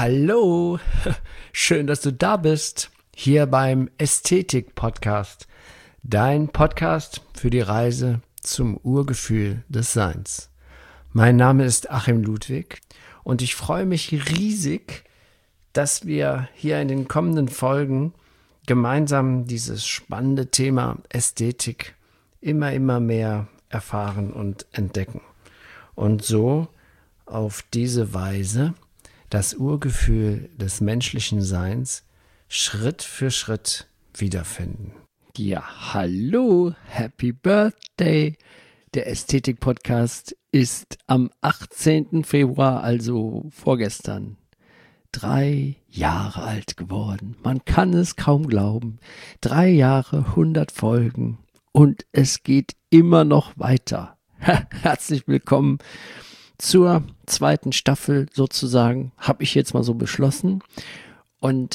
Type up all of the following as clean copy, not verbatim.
Hallo, schön, dass du da bist, hier beim Ästhetik-Podcast, dein Podcast für die Reise zum Urgefühl des Seins. Mein Name ist Achim Ludwig und ich freue mich riesig, dass wir hier in den kommenden Folgen gemeinsam dieses spannende Thema Ästhetik immer mehr erfahren und entdecken und so auf diese Weise das Urgefühl des menschlichen Seins Schritt für Schritt wiederfinden. Ja, hallo, Happy Birthday! Der Ästhetik-Podcast ist am 18. Februar, also vorgestern, 3 Jahre alt geworden. Man kann es kaum glauben. 3 Jahre, 100 Folgen und es geht immer noch weiter. Herzlich willkommen zur 2. Staffel sozusagen, habe ich jetzt mal so beschlossen. Und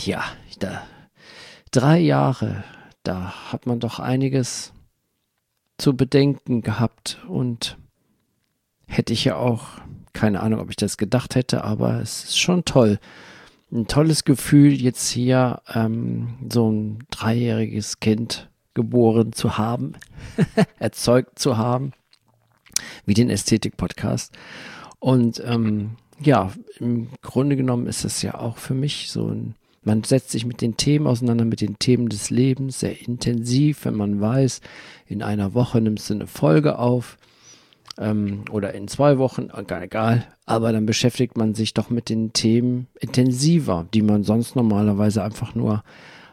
3 Jahre, da hat man doch einiges zu bedenken gehabt und hätte ich ja auch, keine Ahnung, ob ich das gedacht hätte, aber es ist schon toll. Ein tolles Gefühl, jetzt hier so ein 3-jähriges Kind geboren zu haben, erzeugt zu haben, wie den Ästhetik-Podcast. Und im Grunde genommen ist es ja auch für mich so man setzt sich mit den Themen auseinander, mit den Themen des Lebens, sehr intensiv, wenn man weiß, in einer Woche nimmst du eine Folge auf oder in 2 Wochen, egal, aber dann beschäftigt man sich doch mit den Themen intensiver, die man sonst normalerweise einfach nur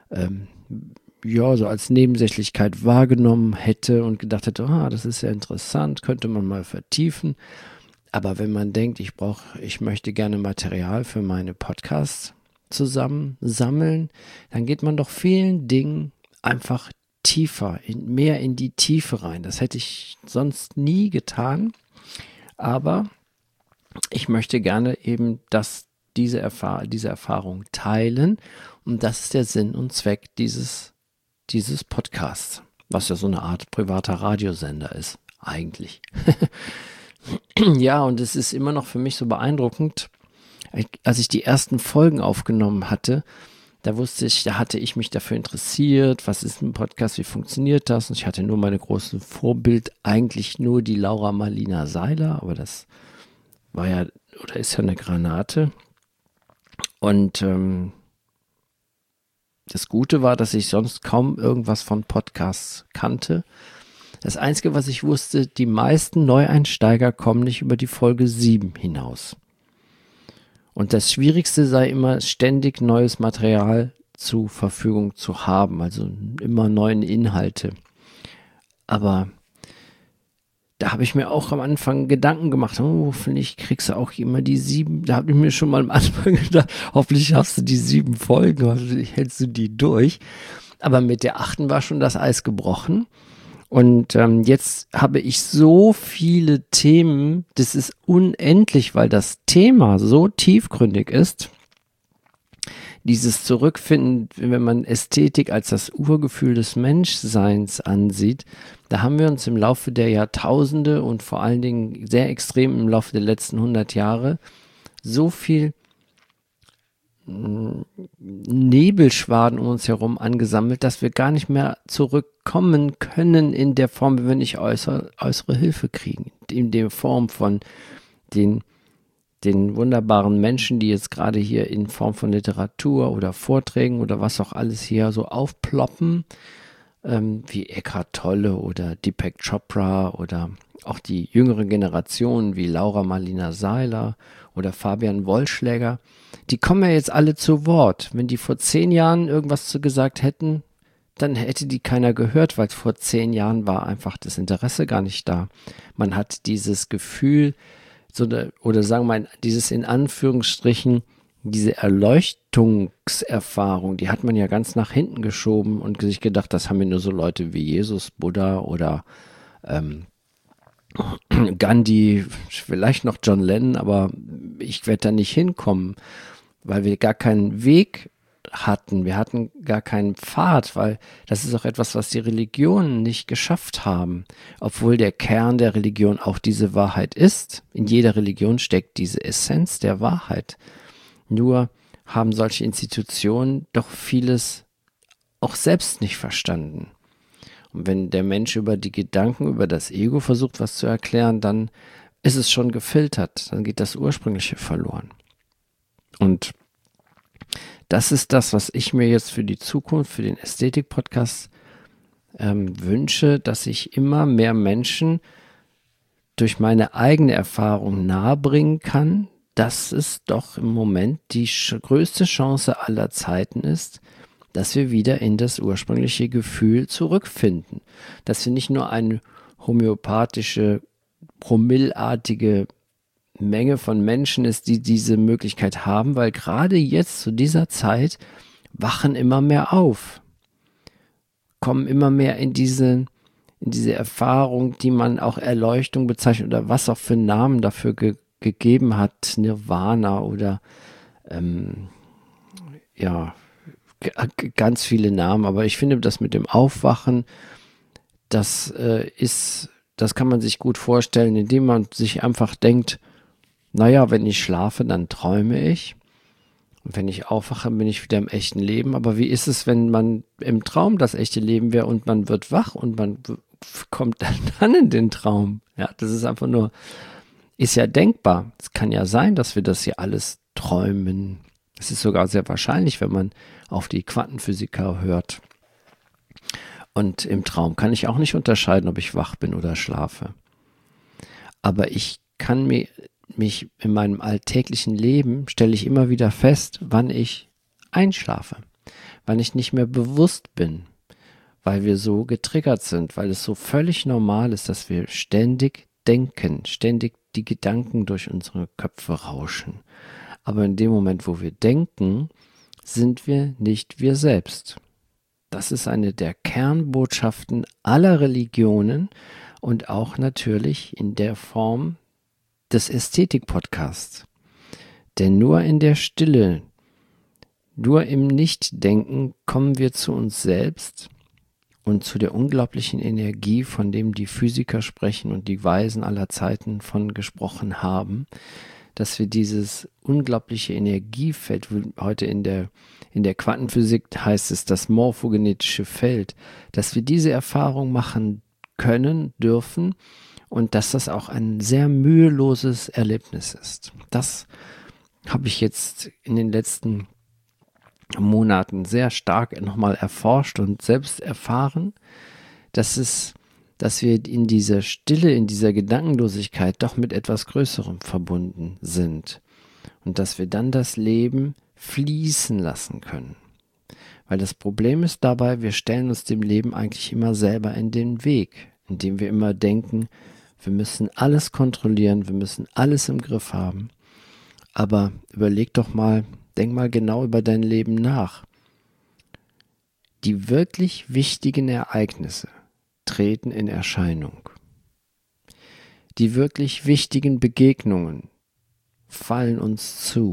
so als Nebensächlichkeit wahrgenommen hätte und gedacht hätte, das ist ja interessant, könnte man mal vertiefen. Aber wenn man denkt, ich möchte gerne Material für meine Podcasts zusammen sammeln, dann geht man doch vielen Dingen einfach tiefer, mehr in die Tiefe rein. Das hätte ich sonst nie getan, aber ich möchte gerne eben diese Erfahrung teilen und das ist der Sinn und Zweck dieses Podcasts, was ja so eine Art privater Radiosender ist, eigentlich. Ja, und es ist immer noch für mich so beeindruckend, als ich die ersten Folgen aufgenommen hatte, da hatte ich mich dafür interessiert, was ist ein Podcast, wie funktioniert das? Und ich hatte nur meine große Vorbild, eigentlich nur die Laura Marlina Seiler, aber das war ja, oder ist ja eine Granate. Und das Gute war, dass ich sonst kaum irgendwas von Podcasts kannte. Das Einzige, was ich wusste, die meisten Neueinsteiger kommen nicht über die Folge 7 hinaus. Und das Schwierigste sei immer, ständig neues Material zur Verfügung zu haben, also immer neue Inhalte. Aber da habe ich mir auch am Anfang Gedanken gemacht, hoffentlich kriegst du auch immer die 7, da habe ich mir schon mal am Anfang gedacht, hoffentlich hast du die 7 Folgen, hoffentlich hältst du die durch. Aber mit der 8. war schon das Eis gebrochen. Und jetzt habe ich so viele Themen, das ist unendlich, weil das Thema so tiefgründig ist. Dieses Zurückfinden, wenn man Ästhetik als das Urgefühl des Menschseins ansieht, da haben wir uns im Laufe der Jahrtausende und vor allen Dingen sehr extrem im Laufe der letzten 100 Jahre so viel Nebelschwaden um uns herum angesammelt, dass wir gar nicht mehr zurückkommen können in der Form, wenn wir nicht äußere Hilfe kriegen. In der Form von den wunderbaren Menschen, die jetzt gerade hier in Form von Literatur oder Vorträgen oder was auch alles hier so aufploppen, wie Eckhart Tolle oder Deepak Chopra oder auch die jüngere Generation wie Laura Marlina Seiler oder Fabian Wollschläger, die kommen ja jetzt alle zu Wort. Wenn die vor 10 Jahren irgendwas gesagt hätten, dann hätte die keiner gehört, weil vor 10 Jahren war einfach das Interesse gar nicht da. Man hat dieses Gefühl, oder sagen wir mal, dieses in Anführungsstrichen, diese Erleuchtungserfahrung, die hat man ja ganz nach hinten geschoben und sich gedacht, das haben ja nur so Leute wie Jesus, Buddha oder Gandhi, vielleicht noch John Lennon, aber ich werde da nicht hinkommen, weil wir gar keinen Weg hatten. Wir hatten gar keinen Pfad, weil das ist auch etwas, was die Religionen nicht geschafft haben. Obwohl der Kern der Religion auch diese Wahrheit ist. In jeder Religion steckt diese Essenz der Wahrheit. Nur haben solche Institutionen doch vieles auch selbst nicht verstanden. Und wenn der Mensch über die Gedanken, über das Ego versucht, was zu erklären, dann ist es schon gefiltert, dann geht das Ursprüngliche verloren. Und das ist das, was ich mir jetzt für die Zukunft, für den Ästhetik-Podcast wünsche, dass ich immer mehr Menschen durch meine eigene Erfahrung nahebringen kann, dass es doch im Moment die größte Chance aller Zeiten ist, dass wir wieder in das ursprüngliche Gefühl zurückfinden. Dass wir nicht nur eine homöopathische, promillartige Menge von Menschen ist, die diese Möglichkeit haben, weil gerade jetzt zu dieser Zeit wachen immer mehr auf, kommen immer mehr in diese Erfahrung, die man auch Erleuchtung bezeichnet oder was auch für Namen dafür gegeben hat, Nirvana oder ganz viele Namen, aber ich finde, das mit dem Aufwachen, das kann man sich gut vorstellen, indem man sich einfach denkt, naja, wenn ich schlafe, dann träume ich und wenn ich aufwache, bin ich wieder im echten Leben, aber wie ist es, wenn man im Traum das echte Leben wäre und man wird wach und man kommt dann in den Traum? Ja, das ist einfach nur, ist ja denkbar. Es kann ja sein, dass wir das hier alles träumen. Es ist sogar sehr wahrscheinlich, wenn man auf die Quantenphysiker hört. Und im Traum kann ich auch nicht unterscheiden, ob ich wach bin oder schlafe. Aber ich kann mich in meinem alltäglichen Leben, stelle ich immer wieder fest, wann ich einschlafe, wann ich nicht mehr bewusst bin, weil wir so getriggert sind, weil es so völlig normal ist, dass wir ständig denken, ständig die Gedanken durch unsere Köpfe rauschen. Aber in dem Moment, wo wir denken, sind wir nicht wir selbst. Das ist eine der Kernbotschaften aller Religionen und auch natürlich in der Form des Ästhetik-Podcasts. Denn nur in der Stille, nur im Nichtdenken kommen wir zu uns selbst und zu der unglaublichen Energie, von dem die Physiker sprechen und die Weisen aller Zeiten von gesprochen haben, dass wir dieses unglaubliche Energiefeld, heute in der Quantenphysik heißt es das morphogenetische Feld, dass wir diese Erfahrung machen können, dürfen und dass das auch ein sehr müheloses Erlebnis ist. Das habe ich jetzt in den letzten Monaten sehr stark nochmal erforscht und selbst erfahren, dass wir in dieser Stille, in dieser Gedankenlosigkeit doch mit etwas Größerem verbunden sind und dass wir dann das Leben fließen lassen können. Weil das Problem ist dabei, wir stellen uns dem Leben eigentlich immer selber in den Weg, indem wir immer denken, wir müssen alles kontrollieren, wir müssen alles im Griff haben. Aber denk mal genau über dein Leben nach. Die wirklich wichtigen Ereignisse treten in Erscheinung. Die wirklich wichtigen Begegnungen fallen uns zu.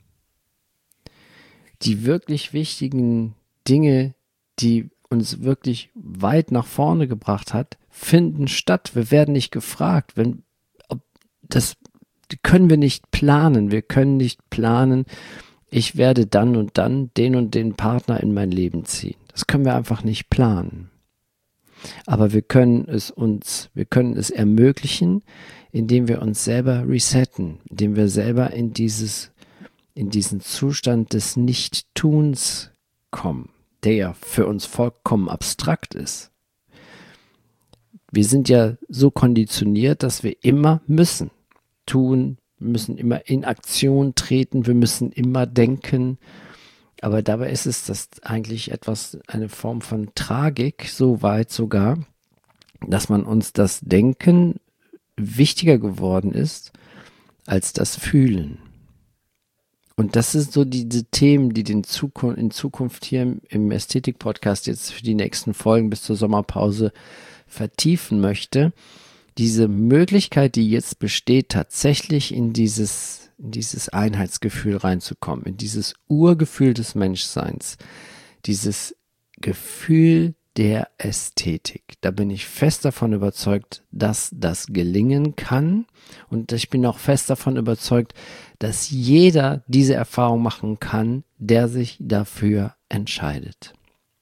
Die wirklich wichtigen Dinge, die uns wirklich weit nach vorne gebracht hat, finden statt. Wir werden nicht gefragt. Das können wir nicht planen. Wir können nicht planen, ich werde dann und dann den und den Partner in mein Leben ziehen. Das können wir einfach nicht planen. Aber wir können es ermöglichen, indem wir uns selber resetten, indem wir selber in diesen Zustand des Nichttuns kommen, der ja für uns vollkommen abstrakt ist. Wir sind ja so konditioniert, dass wir immer müssen tun, wir müssen immer in Aktion treten, wir müssen immer denken. Aber dabei ist es das eigentlich eine Form von Tragik, so weit sogar, dass man uns das Denken wichtiger geworden ist als das Fühlen. Und das sind so diese Themen, die in Zukunft hier im Ästhetik-Podcast jetzt für die nächsten Folgen bis zur Sommerpause vertiefen möchte. Diese Möglichkeit, die jetzt besteht, tatsächlich in dieses Einheitsgefühl reinzukommen, in dieses Urgefühl des Menschseins, dieses Gefühl der Ästhetik. Da bin ich fest davon überzeugt, dass das gelingen kann und ich bin auch fest davon überzeugt, dass jeder diese Erfahrung machen kann, der sich dafür entscheidet.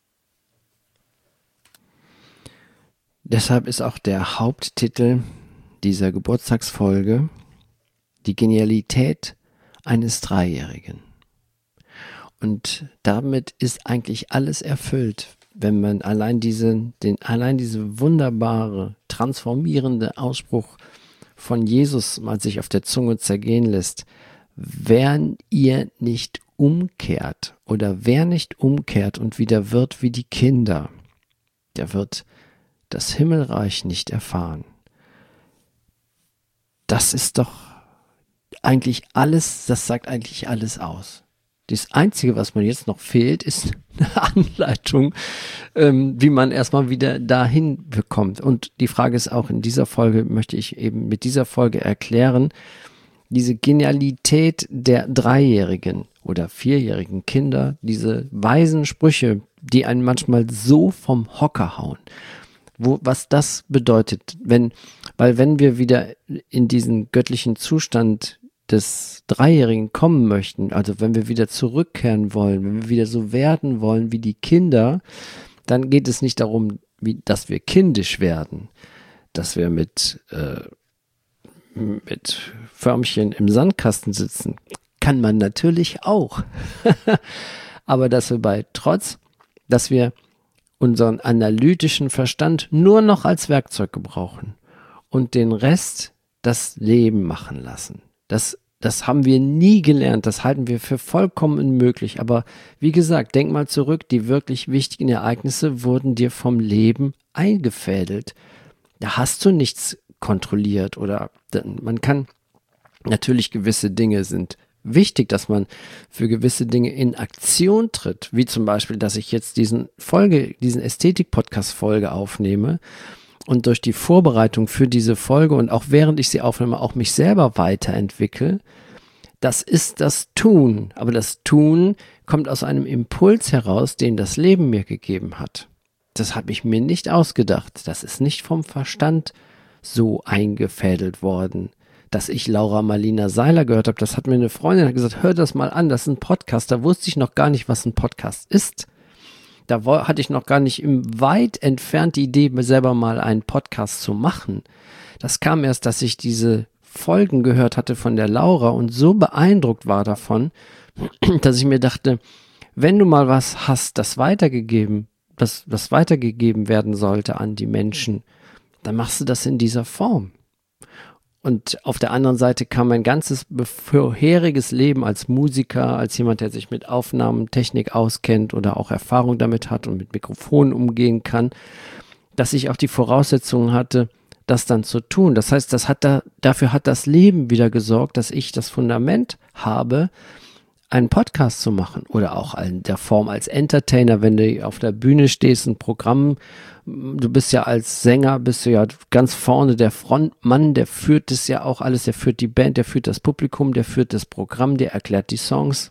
Deshalb ist auch der Haupttitel dieser Geburtstagsfolge die Genialität eines Dreijährigen. Und damit ist eigentlich alles erfüllt, wenn man allein diese wunderbare, transformierende Ausspruch von Jesus mal sich auf der Zunge zergehen lässt. Wenn ihr nicht umkehrt oder wer nicht umkehrt und wieder wird wie die Kinder, der wird das Himmelreich nicht erfahren. Das ist doch eigentlich alles, das sagt eigentlich alles aus. Das Einzige, was mir jetzt noch fehlt, ist eine Anleitung, wie man erstmal wieder dahin bekommt. Und die Frage ist auch, in dieser Folge möchte ich eben mit dieser Folge erklären, diese Genialität der dreijährigen oder vierjährigen Kinder, diese weisen Sprüche, die einen manchmal so vom Hocker hauen. Was das bedeutet, weil wenn wir wieder in diesen göttlichen Zustand des Dreijährigen kommen möchten, also wenn wir wieder zurückkehren wollen, wenn wir wieder so werden wollen wie die Kinder, dann geht es nicht darum, dass wir kindisch werden, dass wir mit Förmchen im Sandkasten sitzen. Kann man natürlich auch. Aber dass wir unseren analytischen Verstand nur noch als Werkzeug gebrauchen und den Rest das Leben machen lassen. Das haben wir nie gelernt, das halten wir für vollkommen unmöglich. Aber wie gesagt, denk mal zurück, die wirklich wichtigen Ereignisse wurden dir vom Leben eingefädelt. Da hast du nichts kontrolliert oder man kann, natürlich gewisse Dinge sind wichtig, dass man für gewisse Dinge in Aktion tritt, wie zum Beispiel, dass ich jetzt diesen Ästhetik-Podcast-Folge aufnehme und durch die Vorbereitung für diese Folge und auch während ich sie aufnehme, auch mich selber weiterentwickle. Das ist das Tun, aber das Tun kommt aus einem Impuls heraus, den das Leben mir gegeben hat. Das habe ich mir nicht ausgedacht, das ist nicht vom Verstand so eingefädelt worden. Dass ich Laura Marlina Seiler gehört habe, das hat mir eine Freundin gesagt, hör das mal an, das ist ein Podcast. Da wusste ich noch gar nicht, was ein Podcast ist. Da hatte ich noch gar nicht weit entfernt die Idee, mir selber mal einen Podcast zu machen. Das kam erst, dass ich diese Folgen gehört hatte von der Laura und so beeindruckt war davon, dass ich mir dachte, wenn du mal was hast, das weitergegeben werden sollte an die Menschen, dann machst du das in dieser Form. Und auf der anderen Seite kam mein ganzes vorheriges Leben als Musiker, als jemand, der sich mit Aufnahmetechnik auskennt oder auch Erfahrung damit hat und mit Mikrofonen umgehen kann, dass ich auch die Voraussetzungen hatte, das dann zu tun. Das heißt, dafür hat das Leben wieder gesorgt, dass ich das Fundament habe, einen Podcast zu machen oder auch in der Form als Entertainer, wenn du auf der Bühne stehst, ein Programm, du bist ja als Sänger, bist du ja ganz vorne der Frontmann, der führt das ja auch alles, der führt die Band, der führt das Publikum, der führt das Programm, der erklärt die Songs.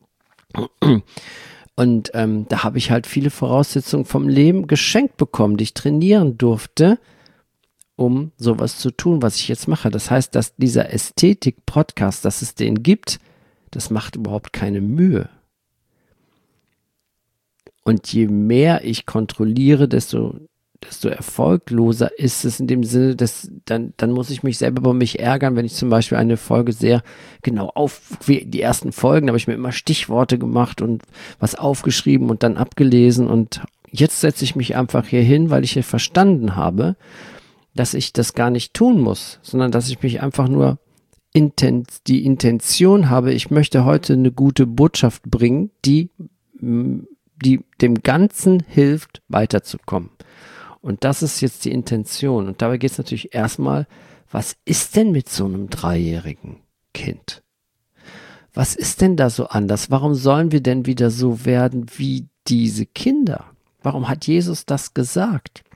Und da habe ich halt viele Voraussetzungen vom Leben geschenkt bekommen, die ich trainieren durfte, um sowas zu tun, was ich jetzt mache. Das heißt, dass dieser Ästhetik-Podcast, dass es den gibt, das macht überhaupt keine Mühe. Und je mehr ich kontrolliere, desto erfolgloser ist es in dem Sinne, dass dann muss ich mich selber über mich ärgern, wenn ich zum Beispiel eine Folge sehr genau wie die ersten Folgen, habe ich mir immer Stichworte gemacht und was aufgeschrieben und dann abgelesen und jetzt setze ich mich einfach hier hin, weil ich hier verstanden habe, dass ich das gar nicht tun muss, sondern dass ich mich einfach nur die Intention habe, ich möchte heute eine gute Botschaft bringen, die dem Ganzen hilft, weiterzukommen. Und das ist jetzt die Intention. Und dabei geht es natürlich erstmal, was ist denn mit so einem dreijährigen Kind? Was ist denn da so anders? Warum sollen wir denn wieder so werden wie diese Kinder? Warum hat Jesus das gesagt?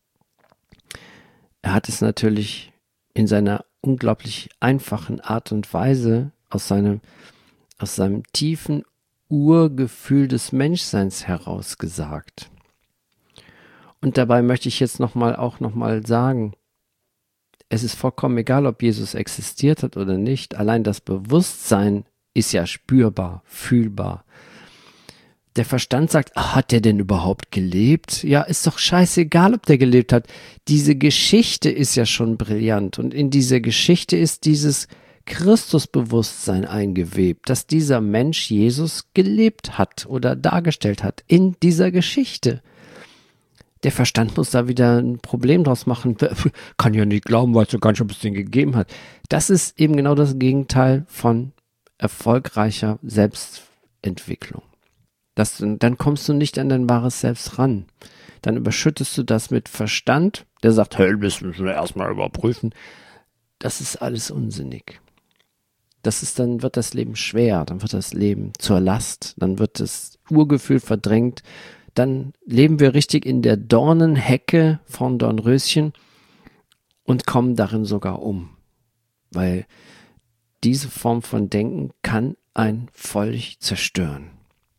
Er hat es natürlich in seiner unglaublich einfachen Art und Weise aus seinem tiefen Urgefühl des Menschseins heraus gesagt. Und dabei möchte ich jetzt noch mal sagen, Es ist vollkommen egal, ob Jesus existiert hat oder nicht. Allein das Bewusstsein ist ja spürbar, fühlbar. Der Verstand sagt, hat der denn überhaupt gelebt? Ja, ist doch scheißegal, ob der gelebt hat. Diese Geschichte ist ja schon brillant. Und in dieser Geschichte ist dieses Christusbewusstsein eingewebt, dass dieser Mensch Jesus gelebt hat oder dargestellt hat in dieser Geschichte. Der Verstand muss da wieder ein Problem draus machen. Kann ja nicht glauben, weißt du gar nicht, ob es den gegeben hat. Das ist eben genau das Gegenteil von erfolgreicher Selbstentwicklung. Dann kommst du nicht an dein wahres Selbst ran. Dann überschüttest du das mit Verstand, der sagt, hey, das müssen wir erstmal überprüfen. Das ist alles unsinnig. Dann wird das Leben schwer, dann wird das Leben zur Last, dann wird das Urgefühl verdrängt, dann leben wir richtig in der Dornenhecke von Dornröschen und kommen darin sogar um. Weil diese Form von Denken kann einen völlig zerstören.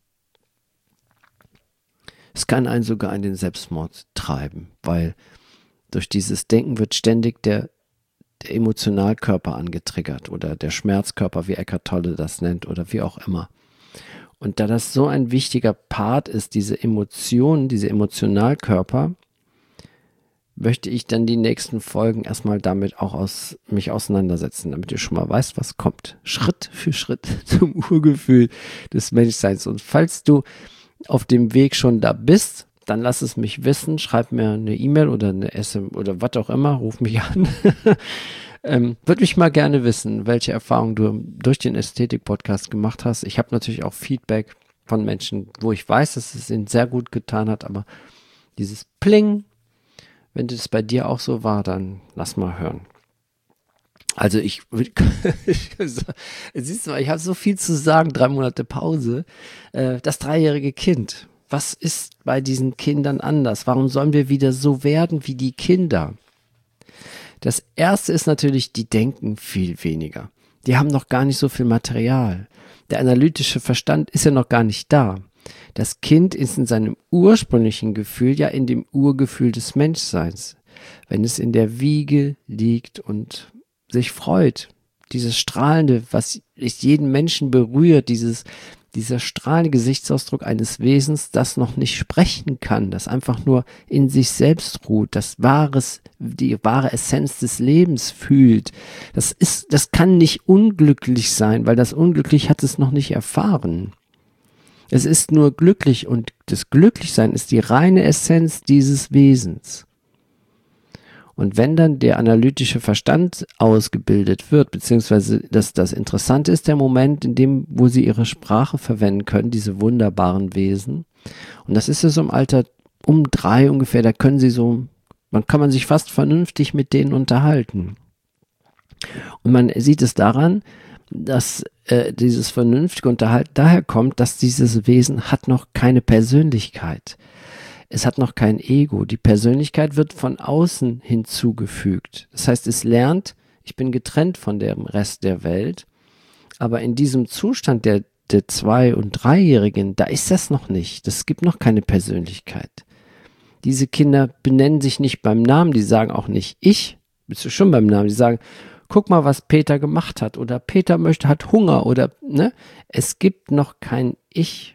Es kann einen sogar in den Selbstmord treiben, weil durch dieses Denken wird ständig der Emotionalkörper angetriggert oder der Schmerzkörper, wie Eckhart Tolle das nennt oder wie auch immer. Und da das so ein wichtiger Part ist, diese Emotionen, diese Emotionalkörper, möchte ich dann die nächsten Folgen erstmal damit auch mich auseinandersetzen, damit ihr schon mal weißt, was kommt. Schritt für Schritt zum Urgefühl des Menschseins. Und falls du auf dem Weg schon da bist, dann lass es mich wissen, schreib mir eine E-Mail oder eine SMS oder was auch immer, ruf mich an. Würde mich mal gerne wissen, welche Erfahrungen du durch den Ästhetik-Podcast gemacht hast. Ich habe natürlich auch Feedback von Menschen, wo ich weiß, dass es ihnen sehr gut getan hat, aber dieses Pling, wenn das bei dir auch so war, dann lass mal hören. Also siehst du mal, ich habe so viel zu sagen, 3 Monate Pause. Das 3-jährige Kind, was ist bei diesen Kindern anders? Warum sollen wir wieder so werden wie die Kinder? Das erste ist natürlich, die denken viel weniger. Die haben noch gar nicht so viel Material. Der analytische Verstand ist ja noch gar nicht da. Das Kind ist in seinem ursprünglichen Gefühl, ja in dem Urgefühl des Menschseins. Wenn es in der Wiege liegt und sich freut, dieses strahlende, was jeden Menschen berührt, dieser strahlende Gesichtsausdruck eines Wesens, das noch nicht sprechen kann, das einfach nur in sich selbst ruht, die wahre Essenz des Lebens fühlt. Das kann nicht unglücklich sein, weil das Unglücklich hat es noch nicht erfahren. Es ist nur glücklich und das Glücklichsein ist die reine Essenz dieses Wesens. Und wenn dann der analytische Verstand ausgebildet wird, beziehungsweise das Interessante ist der Moment, in dem, wo sie ihre Sprache verwenden können, diese wunderbaren Wesen. Und das ist ja so im Alter um 3 ungefähr, da kann man sich fast vernünftig mit denen unterhalten. Und man sieht es daran, dass dieses vernünftige Unterhalten daher kommt, dass dieses Wesen hat noch keine Persönlichkeit. Es hat noch kein Ego. Die Persönlichkeit wird von außen hinzugefügt. Das heißt, es lernt, ich bin getrennt von dem Rest der Welt. Aber in diesem Zustand der 2- und 3-Jährigen, da ist das noch nicht. Es gibt noch keine Persönlichkeit. Diese Kinder benennen sich nicht beim Namen. Die sagen auch nicht ich. Bist du schon beim Namen? Die sagen, guck mal, was Peter gemacht hat. Oder Peter hat Hunger. Oder, ne? Es gibt noch kein Ich.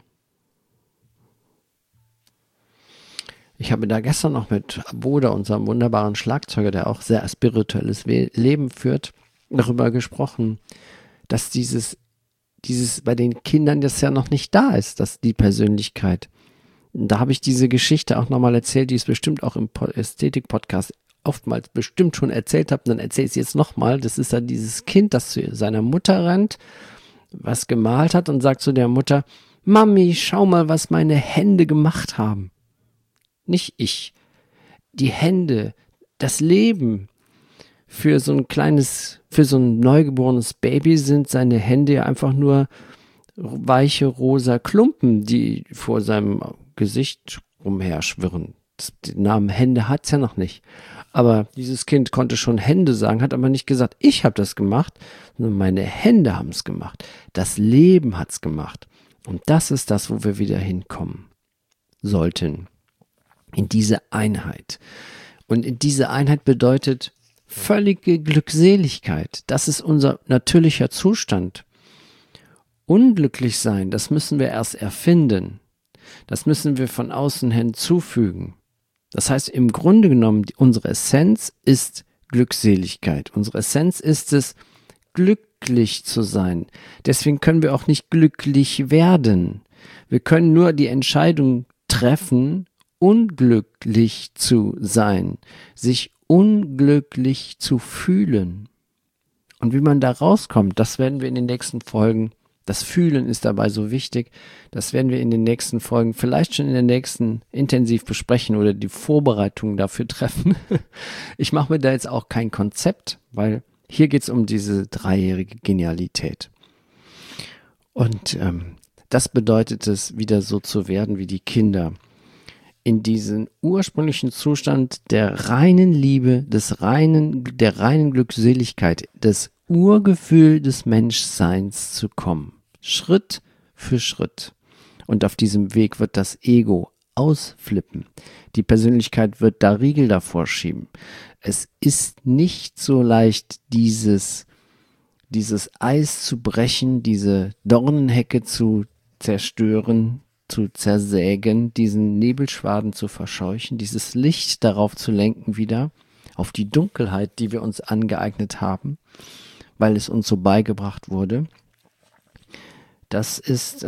Ich habe da gestern noch mit Boda, unserem wunderbaren Schlagzeuger, der auch sehr spirituelles Leben führt, darüber gesprochen, dass dieses bei den Kindern das ja noch nicht da ist, dass die Persönlichkeit. Da habe ich diese Geschichte auch nochmal erzählt, die ist bestimmt auch im Ästhetik-Podcast oftmals bestimmt schon erzählt habe, dann erzähle ich es jetzt nochmal. Das ist dann dieses Kind, das zu seiner Mutter rennt, was gemalt hat und sagt zu der Mutter, Mami, schau mal, was meine Hände gemacht haben. Nicht ich. Die Hände, das Leben. Für so ein neugeborenes Baby sind seine Hände ja einfach nur weiche rosa Klumpen, die vor seinem Gesicht umherschwirren. Den Namen Hände hat's ja noch nicht. Aber dieses Kind konnte schon Hände sagen, hat aber nicht gesagt, ich habe das gemacht, sondern meine Hände haben es gemacht. Das Leben hat's gemacht. Und das ist das, wo wir wieder hinkommen sollten. In diese Einheit. Und in diese Einheit bedeutet völlige Glückseligkeit. Das ist unser natürlicher Zustand. Unglücklich sein, das müssen wir erst erfinden. Das müssen wir von außen hinzufügen. Das heißt, im Grunde genommen, unsere Essenz ist Glückseligkeit. Unsere Essenz ist es, glücklich zu sein. Deswegen können wir auch nicht glücklich werden. Wir können nur die Entscheidung treffen, unglücklich zu sein, sich unglücklich zu fühlen. Und wie man da rauskommt, das werden wir in den nächsten Folgen, das Fühlen ist dabei so wichtig, das werden wir in den nächsten Folgen vielleicht schon in der nächsten intensiv besprechen oder die Vorbereitungen dafür treffen. Ich mache mir da jetzt auch kein Konzept, weil hier geht es um diese 3-jährige Genialität. Und das bedeutet es, wieder so zu werden wie die Kinder. In diesen ursprünglichen Zustand der reinen Liebe, der reinen Glückseligkeit, des Urgefühl des Menschseins zu kommen. Schritt für Schritt. Und auf diesem Weg wird das Ego ausflippen. Die Persönlichkeit wird da Riegel davor schieben. Es ist nicht so leicht, dieses Eis zu brechen, diese Dornenhecke zu zerstören, zu zersägen, diesen Nebelschwaden zu verscheuchen, dieses Licht darauf zu lenken wieder, auf die Dunkelheit, die wir uns angeeignet haben, weil es uns so beigebracht wurde. Das ist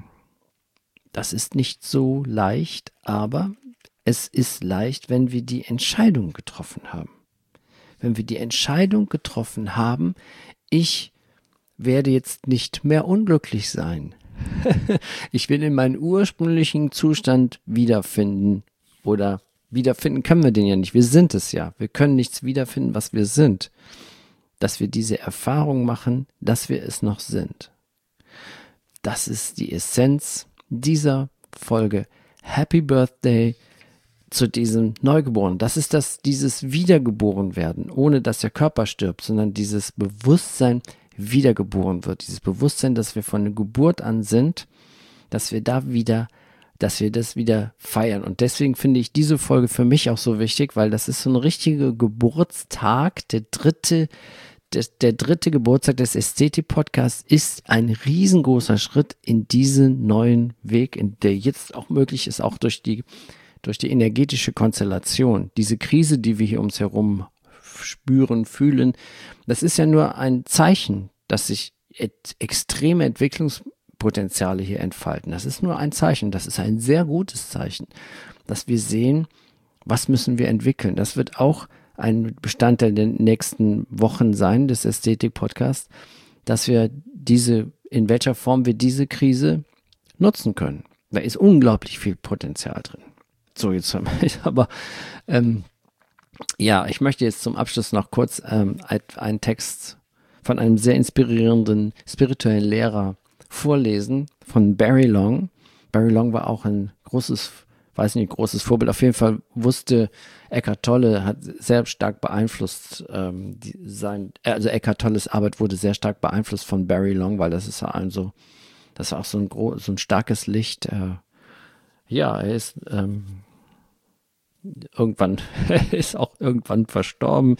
nicht so leicht, aber es ist leicht, wenn wir die Entscheidung getroffen haben. Wenn wir die Entscheidung getroffen haben, ich werde jetzt nicht mehr unglücklich sein. Ich will in meinen ursprünglichen Zustand wiederfinden. Oder wiederfinden können wir den ja nicht. Wir sind es ja. Wir können nichts wiederfinden, was wir sind. Dass wir diese Erfahrung machen, dass wir es noch sind. Das ist die Essenz dieser Folge. Happy Birthday zu diesem Neugeborenen. Das ist dieses Wiedergeborenwerden, ohne dass der Körper stirbt, sondern dieses Bewusstsein wiedergeboren wird. Dieses Bewusstsein, dass wir von der Geburt an sind, dass wir das wieder feiern. Und deswegen finde ich diese Folge für mich auch so wichtig, weil das ist so ein richtiger Geburtstag, der dritte Geburtstag des Ästhetik-Podcasts ist ein riesengroßer Schritt in diesen neuen Weg, in der jetzt auch möglich ist, auch durch die energetische Konstellation. Diese Krise, die wir hier ums herum spüren, fühlen, das ist ja nur ein Zeichen, dass sich extreme Entwicklungspotenziale hier entfalten. Das ist nur ein Zeichen, das ist ein sehr gutes Zeichen, dass wir sehen, was müssen wir entwickeln. Das wird auch ein Bestandteil der nächsten Wochen sein des Ästhetik-Podcasts, dass wir in welcher Form wir diese Krise nutzen können. Da ist unglaublich viel Potenzial drin. So, jetzt aber ich möchte jetzt zum Abschluss noch kurz einen Text von einem sehr inspirierenden spirituellen Lehrer vorlesen, von Barry Long. Barry Long war auch ein großes Vorbild. Auf jeden Fall wusste Eckhart Tolle, hat sehr stark beeinflusst, Eckhart Tolles Arbeit wurde sehr stark beeinflusst von Barry Long, weil das war auch so ein starkes Licht. Er ist irgendwann verstorben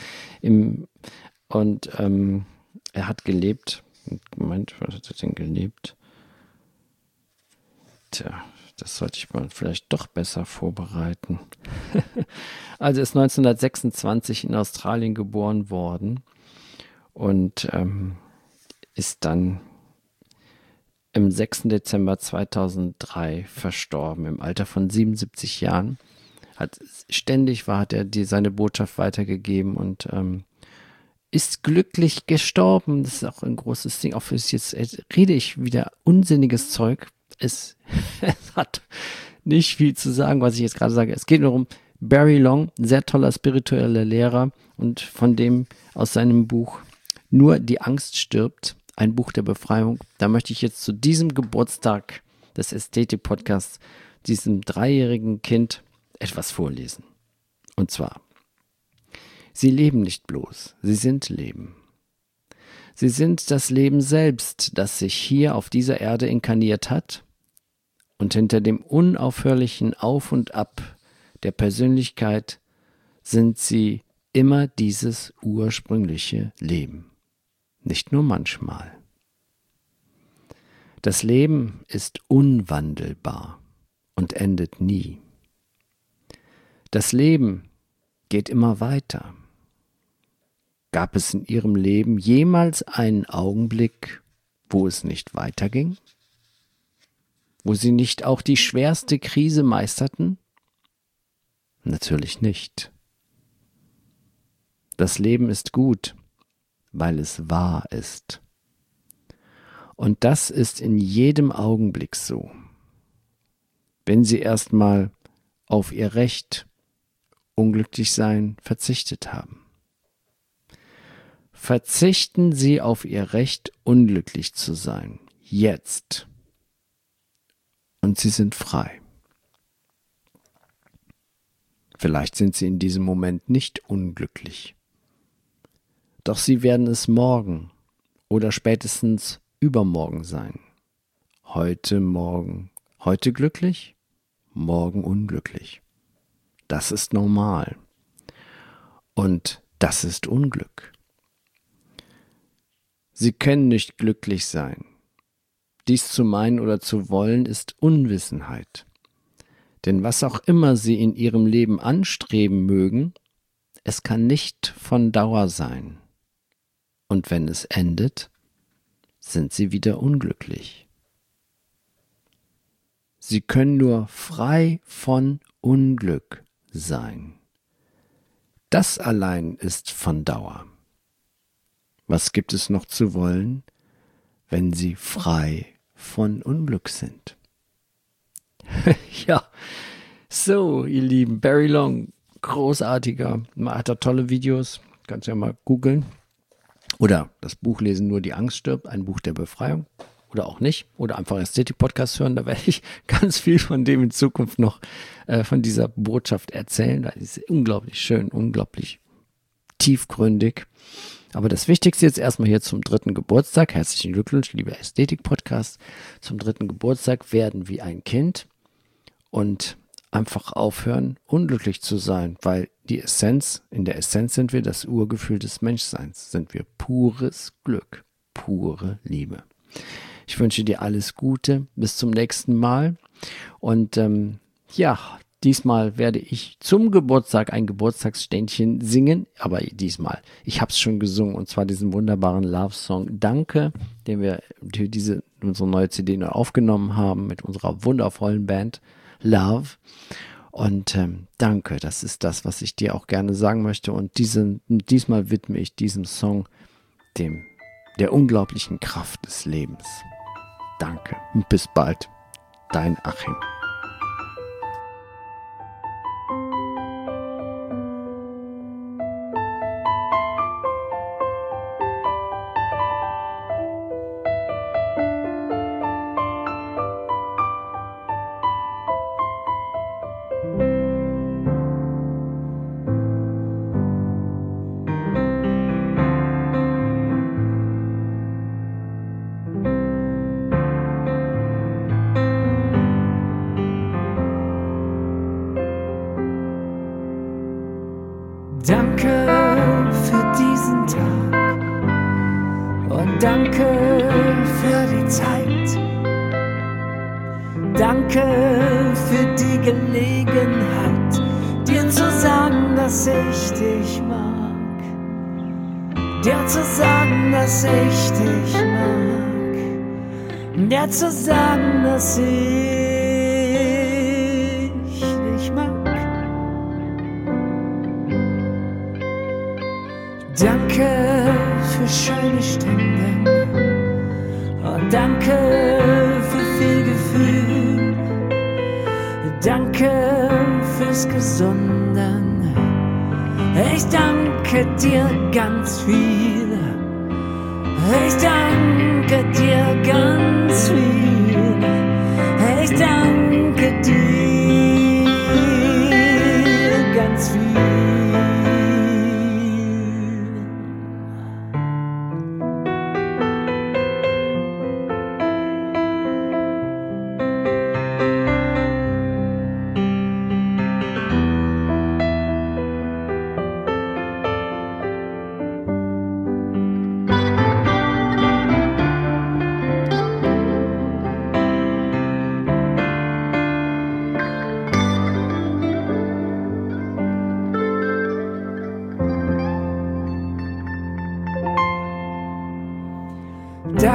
er hat gelebt. Moment, was hat er denn gelebt? Tja, das sollte ich mal vielleicht doch besser vorbereiten. Also ist 1926 in Australien geboren worden und ist dann im 6. Dezember 2003 verstorben, im Alter von 77 Jahren. Hat er seine Botschaft weitergegeben und ist glücklich gestorben. Das ist auch ein großes Ding. Auch jetzt rede ich wieder unsinniges Zeug. Es hat nicht viel zu sagen, was ich jetzt gerade sage. Es geht nur um Barry Long, sehr toller spiritueller Lehrer und von dem aus seinem Buch Nur die Angst stirbt, ein Buch der Befreiung. Da möchte ich jetzt zu diesem Geburtstag des Ästhetik-Podcasts, diesem 3-jährigen Kind, etwas vorlesen. Und zwar: Sie leben nicht bloß, sie sind Leben. Sie sind das Leben selbst, das sich hier auf dieser Erde inkarniert hat und hinter dem unaufhörlichen Auf und Ab der Persönlichkeit sind sie immer dieses ursprüngliche Leben, nicht nur manchmal. Das Leben ist unwandelbar und endet nie. Das Leben geht immer weiter. Gab es in Ihrem Leben jemals einen Augenblick, wo es nicht weiterging? Wo Sie nicht auch die schwerste Krise meisterten? Natürlich nicht. Das Leben ist gut, weil es wahr ist. Und das ist in jedem Augenblick so. Wenn Sie erstmal auf Ihr Recht, unglücklich sein, verzichtet haben. Verzichten Sie auf Ihr Recht, unglücklich zu sein, jetzt. Und Sie sind frei. Vielleicht sind Sie in diesem Moment nicht unglücklich. Doch Sie werden es morgen oder spätestens übermorgen sein. Heute, morgen, heute glücklich, morgen unglücklich. Das ist normal. Und das ist Unglück. Sie können nicht glücklich sein. Dies zu meinen oder zu wollen, ist Unwissenheit. Denn was auch immer Sie in Ihrem Leben anstreben mögen, es kann nicht von Dauer sein. Und wenn es endet, sind Sie wieder unglücklich. Sie können nur frei von Unglück sein. Das allein ist von Dauer. Was gibt es noch zu wollen, wenn Sie frei von Unglück sind? Ja, so, ihr Lieben, Barry Long, großartiger, hat er tolle Videos, kannst ja mal googeln. Oder das Buch lesen, Nur die Angst stirbt, ein Buch der Befreiung. Oder auch nicht. Oder einfach Ästhetik-Podcast hören, da werde ich ganz viel von dem in Zukunft noch von dieser Botschaft erzählen. Das ist unglaublich schön, unglaublich tiefgründig. Aber das Wichtigste jetzt erstmal hier zum 3. Geburtstag. Herzlichen Glückwunsch, liebe Ästhetik-Podcast. Zum 3. Geburtstag werden wie ein Kind und einfach aufhören, unglücklich zu sein, weil die Essenz, in der Essenz sind wir das Urgefühl des Menschseins, sind wir pures Glück, pure Liebe. Ich wünsche dir alles Gute, bis zum nächsten Mal und diesmal werde ich zum Geburtstag ein Geburtstagsständchen singen, aber diesmal, ich habe es schon gesungen und zwar diesen wunderbaren Love-Song Danke, den wir für unsere neue CD neu aufgenommen haben mit unserer wundervollen Band Love. Und danke, das ist das, was ich dir auch gerne sagen möchte. Und diesmal widme ich diesem Song der unglaublichen Kraft des Lebens. Danke und bis bald. Dein Achim. Danke für diesen Tag und danke für die Zeit. Danke für die Gelegenheit, dir zu sagen, dass ich dich mag. Dir zu sagen, dass ich dich mag. Dir zu sagen, dass ich dich mag. Danke für schöne Stunden und danke für viel Gefühl. Danke fürs Gesunden. Ich danke dir ganz viel. Ich danke dir ganz viel. Ich danke dir ganz viel.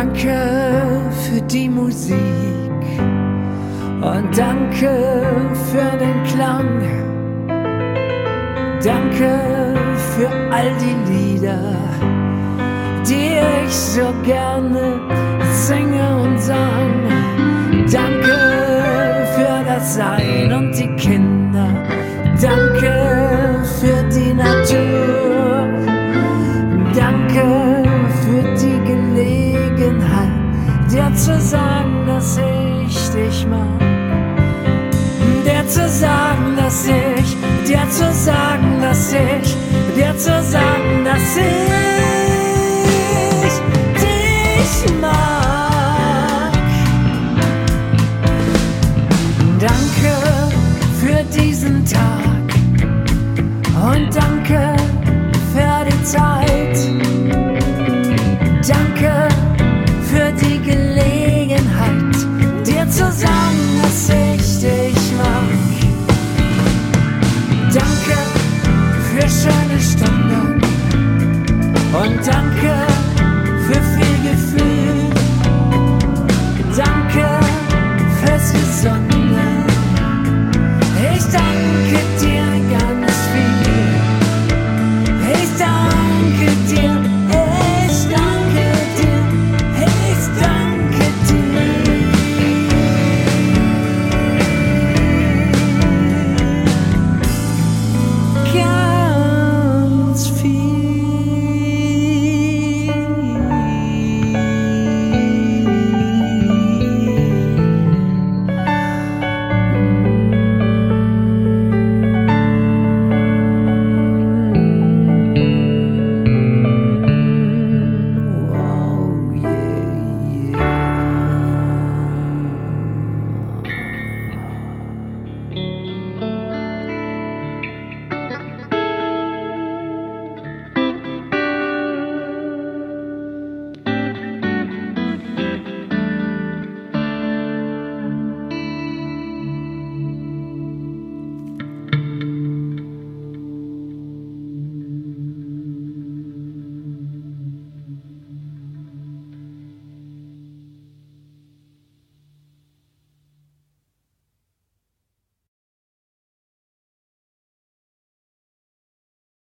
Danke für die Musik und danke für den Klang. Danke für all die Lieder, die ich so gerne singe und sang. Danke für das Sein und die Kinder. Danke für die Natur. Danke für die Gelegenheit, dir zu sagen, dass ich dich mag. Dir zu sagen, dass ich, dir zu sagen, dass ich, dir zu sagen, dass ich